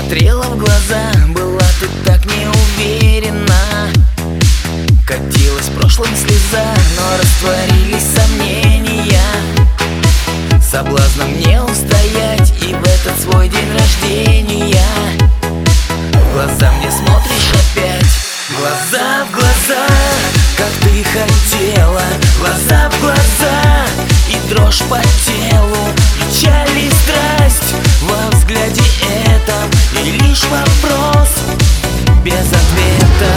смотрела в глаза, была ты так неуверена. Катилась в прошлом слеза, но растворились сомнения. Соблазном не устоять и в этот свой день рождения в глаза мне смотришь опять. Глаза в глаза, как ты хотела. Глаза в глаза и дрожь по телу, печаль и страсть во взгляде этом. И лишь вопрос без ответа.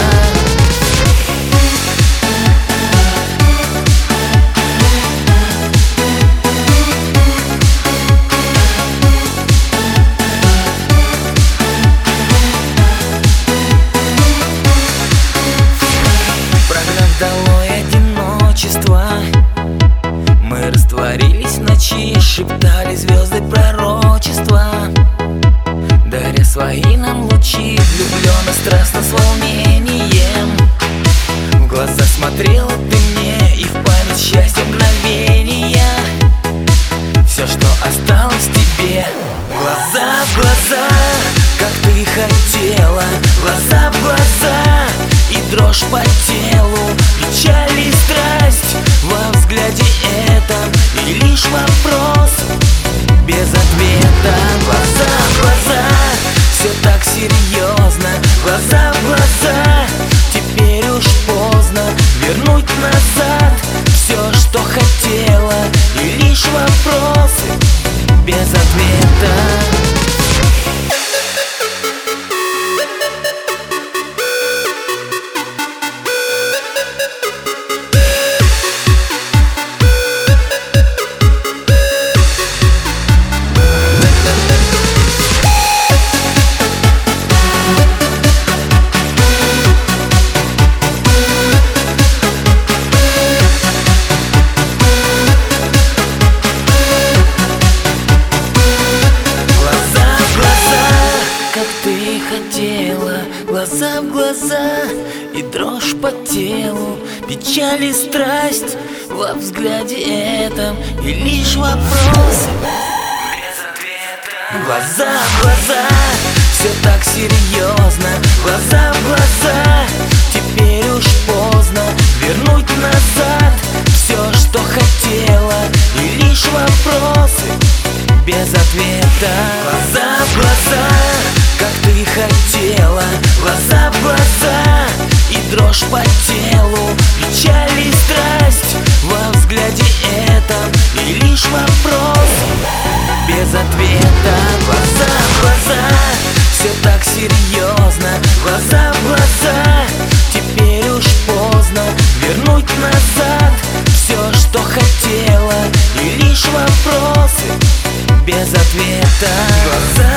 Мы растворились в ночи, шептали звезды пророчества, даря свои нам лучи, влюбленно, страстно, с волнением. В глаза смотрела ты мне, и в память счастья мгновения. Все, что осталось тебе. Глаза в глаза, как ты хотела. Глаза в глаза и дрожь по телу, печаль и страсть во взгляде этом. И лишь вопрос без ответа. Глаза в глаза, все так серьезно. Глаза в глаза, теперь уж поздно вернуть назад все, что хотела. И лишь вопросы без ответа. Глаза в глаза и дрожь по телу, печаль и страсть во взгляде этом. И лишь вопросы без ответа. Глаза в глаза, все так серьезно. Глаза в глаза, теперь уж поздно вернуть назад все, что хотела. И лишь вопросы без ответа. Глаза в глаза, как ты хотела. Глаза в глаза и дрожь по телу, печаль и страсть во взгляде этом. И лишь вопрос без ответа. Глаза в глаза, все так серьезно. Глаза в глаза, теперь уж поздно вернуть назад все, что хотела. И лишь вопросы без ответа. Глаза